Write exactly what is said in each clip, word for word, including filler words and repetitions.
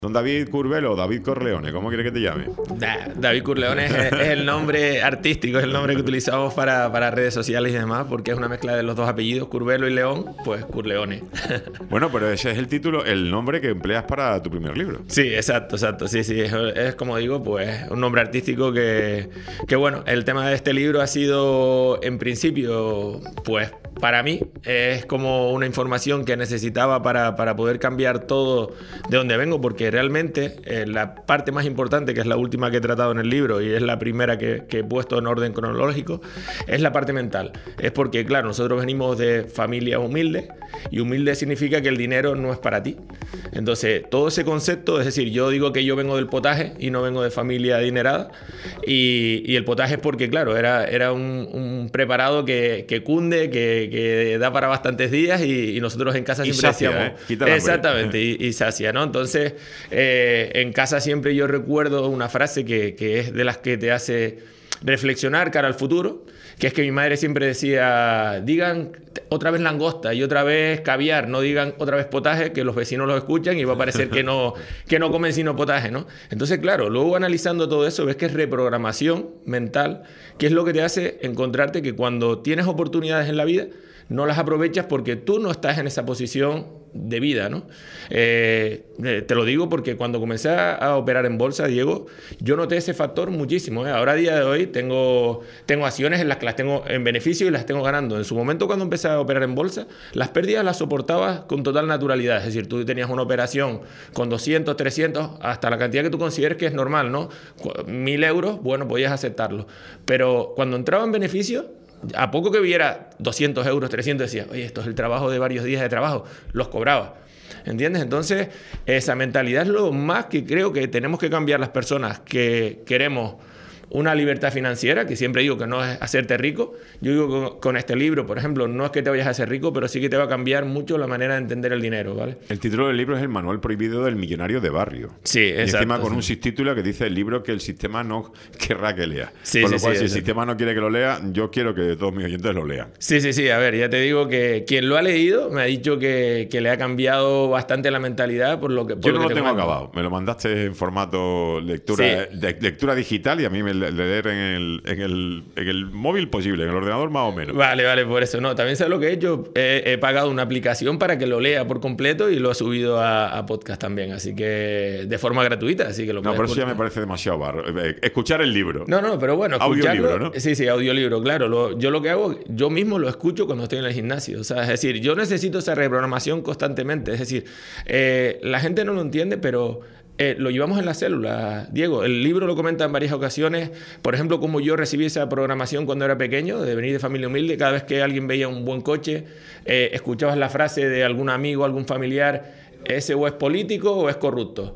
Don David Curbelo o David Corleone, ¿cómo quiere que te llame? Da, David Corleone es, es el nombre artístico, es el nombre que utilizamos para, para redes sociales y demás, porque es una mezcla de los dos apellidos, Curbelo y León, pues Curleone. Bueno, pero ese es el título, el nombre que empleas para tu primer libro. Sí, exacto, exacto. Sí, sí, es, es como digo, pues un nombre artístico que, que, bueno, el tema de este libro ha sido, en principio, pues para mí es como una información que necesitaba para, para poder cambiar todo de donde vengo, porque realmente eh, la parte más importante, que es la última que he tratado en el libro y es la primera que, que he puesto en orden cronológico, es la parte mental. Es porque, claro, nosotros venimos de familias humildes y humilde significa que el dinero no es para ti. Entonces, todo ese concepto, es decir, yo digo que yo vengo del potaje y no vengo de familia adinerada, y, y el potaje es porque, claro, era, era un, un preparado que, que cunde, que, que da para bastantes días y, y nosotros en casa y siempre sacia, decíamos... ¿eh? Quita la exactamente, y, y sacia, ¿no? Entonces, eh, en casa siempre yo recuerdo una frase que, que es de las que te hace reflexionar cara al futuro, que es que mi madre siempre decía, digan otra vez langosta y otra vez caviar, no digan otra vez potaje, que los vecinos los escuchan y va a parecer que no, que no comen sino potaje, ¿no? Entonces, claro, luego analizando todo eso, ves que es reprogramación mental, que es lo que te hace encontrarte que cuando tienes oportunidades en la vida, no las aprovechas porque tú no estás en esa posición de vida, ¿no? Eh, te lo digo porque cuando comencé a operar en bolsa, Diego, yo noté ese factor muchísimo, ¿eh? Ahora a día de hoy tengo, tengo acciones en las que las tengo en beneficio y las tengo ganando. En su momento, cuando empecé a operar en bolsa, las pérdidas las soportabas con total naturalidad. Es decir, tú tenías una operación con doscientos, trescientos, hasta la cantidad que tú consideres que es normal, ¿no? Mil euros, bueno, podías aceptarlo. Pero cuando entraba en beneficio, a poco que viera doscientos euros, trescientos, decía, oye, esto es el trabajo de varios días de trabajo, los cobraba. ¿Entiendes? Entonces, esa mentalidad es lo más que creo que tenemos que cambiar las personas que queremos una libertad financiera, que siempre digo que no es hacerte rico. Yo digo que con este libro, por ejemplo, no es que te vayas a hacer rico, pero sí que te va a cambiar mucho la manera de entender el dinero, ¿vale? El título del libro es El manual prohibido del millonario de barrio. Sí, exacto. Y encima con sí. un subtítulo que dice el libro que el sistema no querrá que lea. Sí, con lo sí, cual, sí, si el exacto. sistema no quiere que lo lea, yo quiero que todos mis oyentes lo lean. Sí, sí, sí. A ver, ya te digo que quien lo ha leído me ha dicho que, que le ha cambiado bastante la mentalidad por lo que por Yo no lo, lo que te tengo comento. acabado. Me lo mandaste en formato lectura, Sí. de, lectura digital y a mí me le- leer en el, en, el, en el móvil posible, en el ordenador más o menos. Vale, vale, por eso. No, también sabes lo que he hecho. He, he pagado una aplicación para que lo lea por completo y lo he subido a, a podcast también. Así que de forma gratuita. Así que lo No, puedes pero eso ya escuchar. me parece demasiado barro. Eh, Escuchar el libro. No, no, pero bueno, Audiolibro, escucharlo... ¿no? Sí, sí, audiolibro, claro. Lo- yo lo que hago, yo mismo lo escucho cuando estoy en el gimnasio. O sea, es decir, yo necesito esa reprogramación constantemente. Es decir, eh, la gente no lo entiende, pero... Eh, lo llevamos en las células, Diego. El libro lo comenta en varias ocasiones. Por ejemplo, como yo recibí esa programación cuando era pequeño, de venir de familia humilde. Cada vez que alguien veía un buen coche, eh, escuchabas la frase de algún amigo, algún familiar, ese o es político o es corrupto.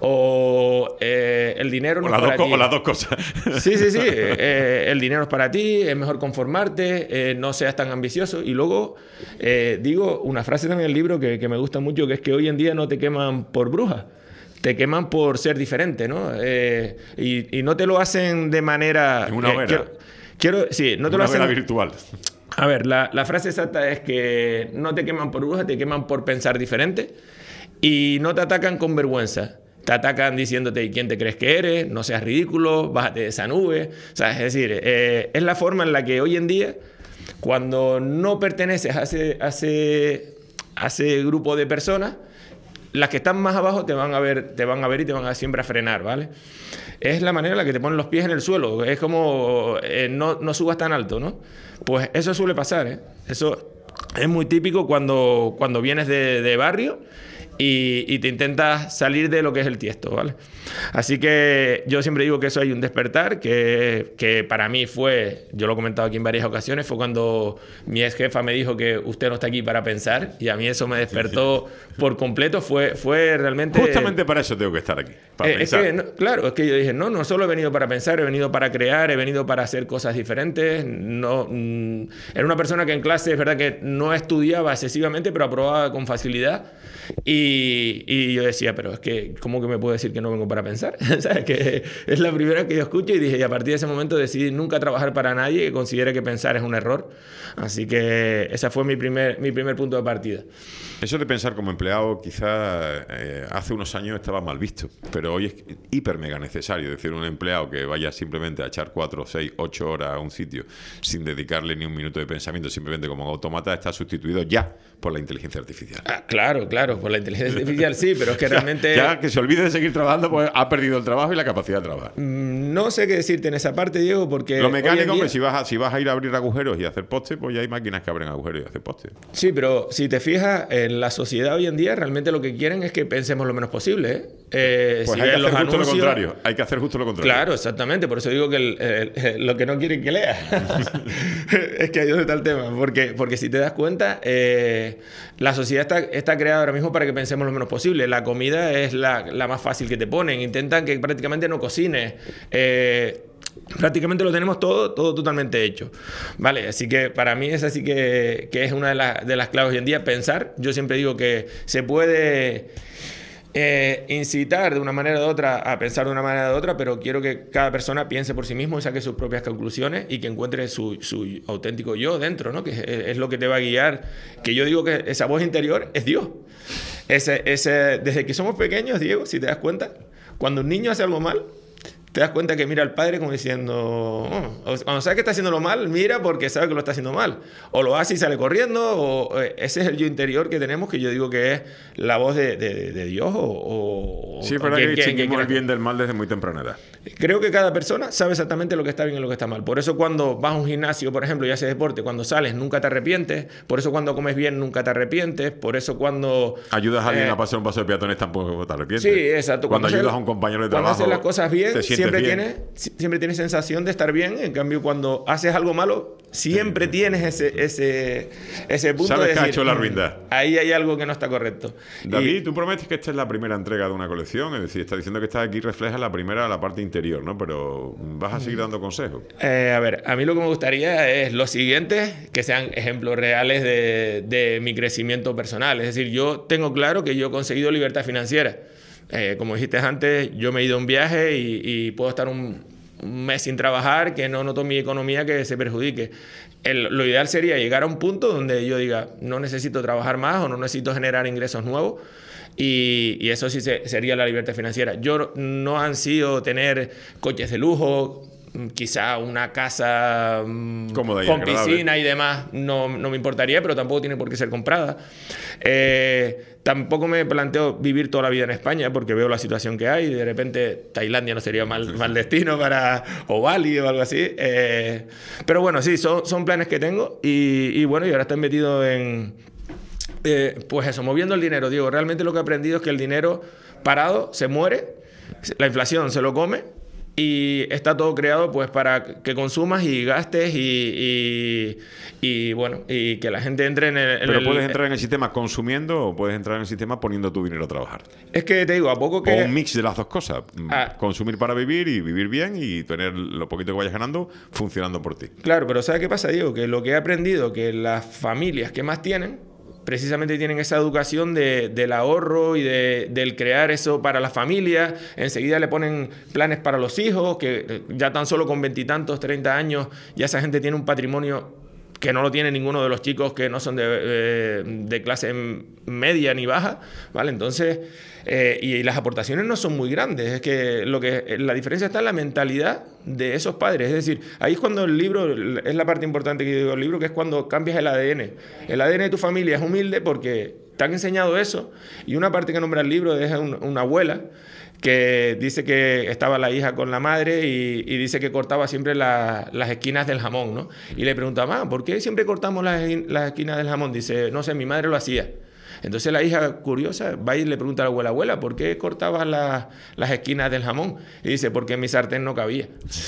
O eh, el dinero no O es las, para dos, ti. co- o las dos cosas. Sí, sí, sí. Eh, el dinero es para ti, es mejor conformarte, eh, no seas tan ambicioso. Y luego eh, digo una frase también del libro que, que me gusta mucho, que es que hoy en día no te queman por bruja, te queman por ser diferente, ¿no? Eh, y, y no te lo hacen de manera... En una eh, hoguera. quiero, quiero, sí, no te Una lo hacen... vela virtual. A ver, la, la frase exacta es que no te queman por bruja, te queman por pensar diferente y no te atacan con vergüenza. Te atacan diciéndote quién te crees que eres, no seas ridículo, bájate de esa nube. O sea, es decir, eh, es la forma en la que hoy en día, cuando no perteneces a ese, a ese, a ese grupo de personas, las que están más abajo te van a ver, te van a ver y te van a siempre a frenar, ¿vale? Es la manera en la que te ponen los pies en el suelo. Es como eh, no, no subas tan alto, ¿no? Pues eso suele pasar, ¿eh? Eso es muy típico cuando, cuando vienes de, de barrio y, y te intentas salir de lo que es el tiesto, ¿vale? Así que yo siempre digo que eso hay un despertar, que, que para mí fue, yo lo he comentado aquí en varias ocasiones, fue cuando mi ex jefa me dijo que usted no está aquí para pensar, y a mí eso me despertó por completo. Fue, fue realmente... Justamente para eso tengo que estar aquí. Para Eh, es pensar. que, no, claro, es que yo dije, no, no solo he venido para pensar, he venido para crear, he venido para hacer cosas diferentes. No, mm, era una persona que en clase es verdad que no estudiaba excesivamente, pero aprobaba con facilidad. Y Y, y yo decía, pero es que, ¿cómo que me puedo decir que no vengo para pensar? ¿Sabes? Que es la primera que yo escucho y dije, y a partir de ese momento decidí nunca trabajar para nadie que considere que pensar es un error. Así que ese fue mi primer, mi primer punto de partida. Eso de pensar como empleado quizás eh, hace unos años estaba mal visto, pero hoy es hiper mega necesario. Es decir, un empleado que vaya simplemente a echar cuatro, seis, ocho horas a un sitio sin dedicarle ni un minuto de pensamiento, simplemente como un autómata, está sustituido ya por la inteligencia artificial. Ah, claro, claro, por la inteligencia artificial sí, pero es que realmente... Ya, ya que se olvide de seguir trabajando, pues ha perdido el trabajo y la capacidad de trabajar. No sé qué decirte en esa parte, Diego, porque... Lo mecánico, día... hombre, si vas, a, si vas a ir a abrir agujeros y hacer postes, pues ya hay máquinas que abren agujeros y hacen postes. Sí, pero si te fijas, en la sociedad hoy en día realmente lo que quieren es que pensemos lo menos posible. ¿eh? Eh, pues si hay que hacer los justo anuncios... lo contrario. Hay que hacer justo lo contrario. Claro, exactamente. Por eso digo que el, el, el, lo que no quieren que lea. Es que ahí es donde está el tema. Porque, porque si te das cuenta, eh, la sociedad está, está creada ahora mismo para que pensemos lo menos posible. La comida es la, la más fácil que te ponen. Intentan que prácticamente no cocines. Eh, prácticamente lo tenemos todo, todo totalmente hecho. Vale, así que para mí esa sí que, que es una de, la, de las claves hoy en día. Pensar. Yo siempre digo que se puede... Eh, incitar de una manera u otra a pensar de una manera u otra, pero quiero que cada persona piense por sí mismo y saque sus propias conclusiones y que encuentre su, su auténtico yo dentro, ¿no? Que es, es lo que te va a guiar. Que yo digo que esa voz interior es Dios. Ese, ese, desde que somos pequeños, Diego, si te das cuenta, cuando un niño hace algo mal, te das cuenta que mira al padre como diciendo, oh, cuando sabe que está haciéndolo mal, mira porque sabe que lo está haciendo mal. O lo hace y sale corriendo, o ese es el yo interior que tenemos, que yo digo que es la voz de, de, de Dios. O, sí, es verdad que distinguimos el bien del mal desde muy temprana edad. Creo que cada persona sabe exactamente lo que está bien y lo que está mal. Por eso cuando vas a un gimnasio, por ejemplo, y haces deporte, cuando sales nunca te arrepientes. Por eso cuando comes bien nunca te arrepientes. Por eso cuando... Ayudas a alguien eh, a pasar un paso de peatones tampoco te arrepientes. Sí, exacto. Cuando, cuando ayudas se, a un compañero de cuando trabajo... Cuando haces las cosas bien, siempre bien. tienes, siempre tienes sensación de estar bien. En cambio, cuando haces algo malo, siempre tienes ese, ese, ese punto Sabes de que decir, ha hecho la ruindad. Ahí hay algo que no está correcto. David, y, tú prometes que esta es la primera entrega de una colección, es decir, estás diciendo que esta aquí refleja la primera, la parte interior, ¿no? Pero vas a seguir dando consejos. Eh, a ver, a mí lo que me gustaría es lo siguiente, que sean ejemplos reales de, de mi crecimiento personal. Es decir, yo tengo claro que yo he conseguido libertad financiera. Eh, como dijiste antes, yo me he ido a un viaje y, y puedo estar un, un mes sin trabajar, que no noto mi economía que se perjudique. El, lo ideal sería llegar a un punto donde yo diga, no necesito trabajar más o no necesito generar ingresos nuevos. Y, y eso sí se, sería la libertad financiera. Yo no ansío tener coches de lujo, quizá una casa cómoda y con agradable. Piscina y demás, no, no me importaría, pero tampoco tiene por qué ser comprada. Eh, tampoco me planteo vivir toda la vida en España porque veo la situación que hay y de repente Tailandia no sería mal, mal destino para, o Bali o algo así. Eh, pero bueno, sí, son, son planes que tengo y, y bueno, y ahora estoy metido en... Eh, pues eso, moviendo el dinero, Diego. Realmente lo que he aprendido es que el dinero parado se muere, la inflación se lo come y está todo creado pues para que consumas y gastes y, y, y bueno, y que la gente entre en el... En Pero el, puedes entrar en el sistema consumiendo o puedes entrar en el sistema poniendo tu dinero a trabajar. Es que te digo, a poco que... O un mix de las dos cosas. Ah. Consumir para vivir y vivir bien y tener lo poquito que vayas ganando funcionando por ti. Claro, pero ¿sabes qué pasa, Diego? Que lo que he aprendido, que las familias que más tienen precisamente tienen esa educación de, del ahorro y de, del crear eso para la familia. Enseguida le ponen planes para los hijos, que ya tan solo con veintitantos, treinta años, ya esa gente tiene un patrimonio que no lo tiene ninguno de los chicos que no son de, de, de clase media ni baja, ¿vale? Entonces, eh, y, y las aportaciones no son muy grandes. Es que, lo que la diferencia está en la mentalidad de esos padres. Es decir, ahí es cuando el libro, es la parte importante que yo digo del libro, que es cuando cambias el A D N. El A D N de tu familia es humilde porque te han enseñado eso, y una parte que nombra el libro es un, una abuela que dice que estaba la hija con la madre y, y dice que cortaba siempre la, las esquinas del jamón, ¿no? Y le pregunta, mamá, ¿por qué siempre cortamos las, las esquinas del jamón? Dice, no sé, mi madre lo hacía. Entonces la hija, curiosa, va y le pregunta a la abuela, abuela, ¿por qué cortabas la, las esquinas del jamón? Y dice, porque en mi sartén no cabía.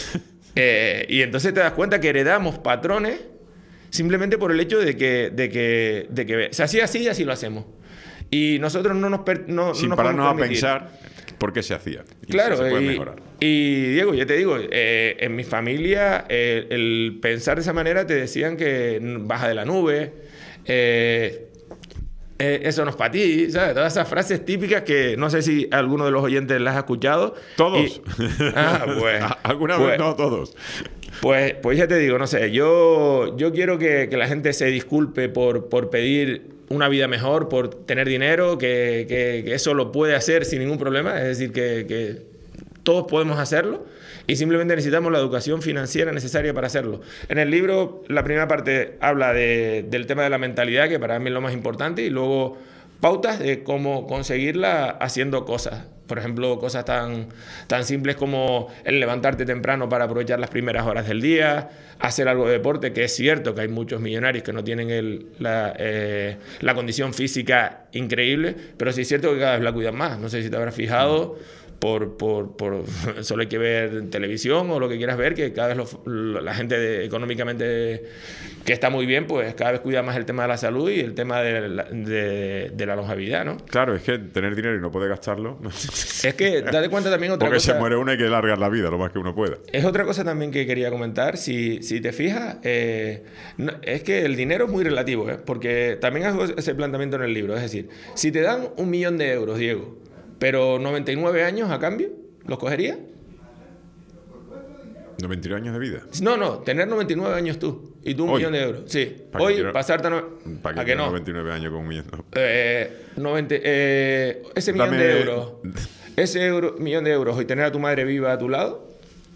eh, y entonces te das cuenta que heredamos patrones simplemente por el hecho de que, de que, de que se hacía así y así lo hacemos. Y nosotros no nos per, no, Sin no nos pararnos a permitir. pensar por qué se hacía. Y claro, se puede y, mejorar. Y Diego, yo te digo, eh, en mi familia eh, el pensar de esa manera te decían que baja de la nube, eh, Eh, eso no es para ti, ¿sabes? Todas esas frases típicas que no sé si alguno de los oyentes las ha escuchado. Todos. Y... Ah, pues. Alguna pues, vez no todos. Pues, pues ya te digo, no sé, yo, yo quiero que, que la gente se disculpe por, por pedir una vida mejor, por tener dinero, que, que, que eso lo puede hacer sin ningún problema, es decir, que, que todos podemos hacerlo y simplemente necesitamos la educación financiera necesaria para hacerlo. En el libro, la primera parte habla de, del tema de la mentalidad, que para mí es lo más importante, y luego pautas de cómo conseguirla haciendo cosas. Por ejemplo, cosas tan, tan simples como el levantarte temprano para aprovechar las primeras horas del día, hacer algo de deporte, que es cierto que hay muchos millonarios que no tienen el, la, eh, la condición física increíble, pero sí es cierto que cada vez la cuidan más. No sé si te habrás fijado, por, por, por solo hay que ver televisión o lo que quieras ver, que cada vez lo, lo, la gente de, económicamente que está muy bien, pues cada vez cuida más el tema de la salud y el tema de la, de, de la longevidad, ¿no? Claro, es que tener dinero y no poder gastarlo... Es que date cuenta también otra Porque cosa... se muere uno y hay que largar la vida lo más que uno pueda. Es otra cosa también que quería comentar. Si, si te fijas, eh, no, es que el dinero es muy relativo, ¿eh? Porque también hago ese planteamiento en el libro. Es decir, si te dan un millón de euros, Diego, pero noventa y nueve años a cambio, ¿los cogerías? ¿noventa y nueve años de vida? No, no, tener noventa y nueve años tú y tú un Hoy. millón de euros. Sí, ¿Para hoy quiero, pasarte a, no, ¿para ¿a que no? noventa y nueve años con un millón? No. Eh, noventa, eh, ese millón Dame... de euros, ese euro, millón de euros y tener a tu madre viva a tu lado.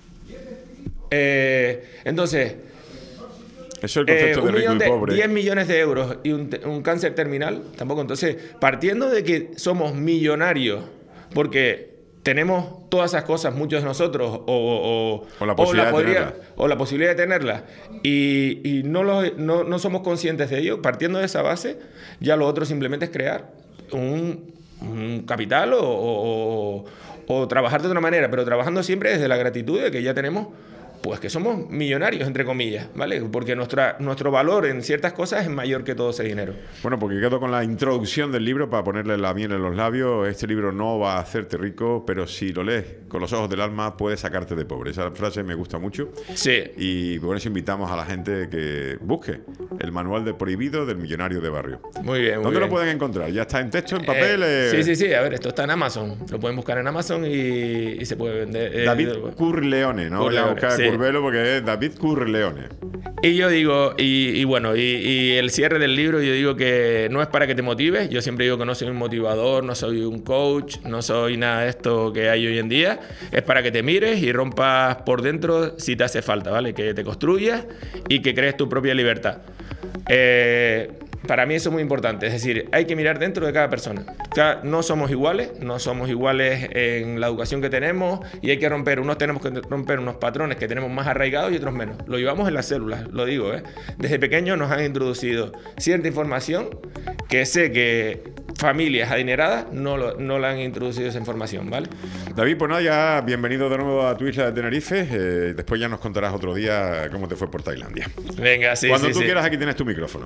Eh, entonces... Eso es el concepto eh, de rico y de, pobre. diez millones de euros y un, un cáncer terminal, tampoco. Entonces, partiendo de que somos millonarios, porque tenemos todas esas cosas, muchos de nosotros, o, o, o, la, posibilidad o, la, podría, de tenerla. o la posibilidad de tenerla, y, y no, lo, no, no somos conscientes de ello, partiendo de esa base, ya lo otro simplemente es crear un, un capital o, o, o trabajar de otra manera, pero trabajando siempre desde la gratitud de que ya tenemos... Pues que somos millonarios, entre comillas, ¿vale? Porque nuestra, nuestro valor en ciertas cosas es mayor que todo ese dinero. Bueno, porque quedo con la introducción del libro para ponerle la miel en los labios. Este libro no va a hacerte rico, pero si lo lees con los ojos del alma, puede sacarte de pobre. Esa frase me gusta mucho. Sí. Y por eso invitamos a la gente que busque el manual de prohibido del millonario de barrio. Muy bien, muy ¿Dónde bien. lo pueden encontrar? ¿Ya está en texto, en papel? Eh, Eh... Sí, sí, sí. A ver, esto está en Amazon. Lo pueden buscar en Amazon y, y se puede vender. Eh, David Curleone, ¿no? Voy a buscar sí. Curvelo porque es David Curleone. Y yo digo, y, y bueno, y, y el cierre del libro, yo digo que no es para que te motives. Yo siempre digo que no soy un motivador, no soy un coach, no soy nada de esto que hay hoy en día. Es para que te mires y rompas por dentro si te hace falta, ¿vale? Que te construyas y que crees tu propia libertad. Eh... Para mí eso es muy importante, es decir, hay que mirar dentro de cada persona. Cada, no somos iguales, no somos iguales en la educación que tenemos y hay que romper, unos tenemos que romper unos patrones que tenemos más arraigados y otros menos. Lo llevamos en las células, lo digo, ¿eh? Desde pequeños nos han introducido cierta información que sé que familias adineradas no, lo, no le han introducido esa información, ¿vale? David, pues nada, ya bienvenido de nuevo a tu isla de Tenerife. Eh, después ya nos contarás otro día cómo te fue por Tailandia. Venga, sí, Cuando sí, tú sí. quieras, aquí tienes tu micrófono.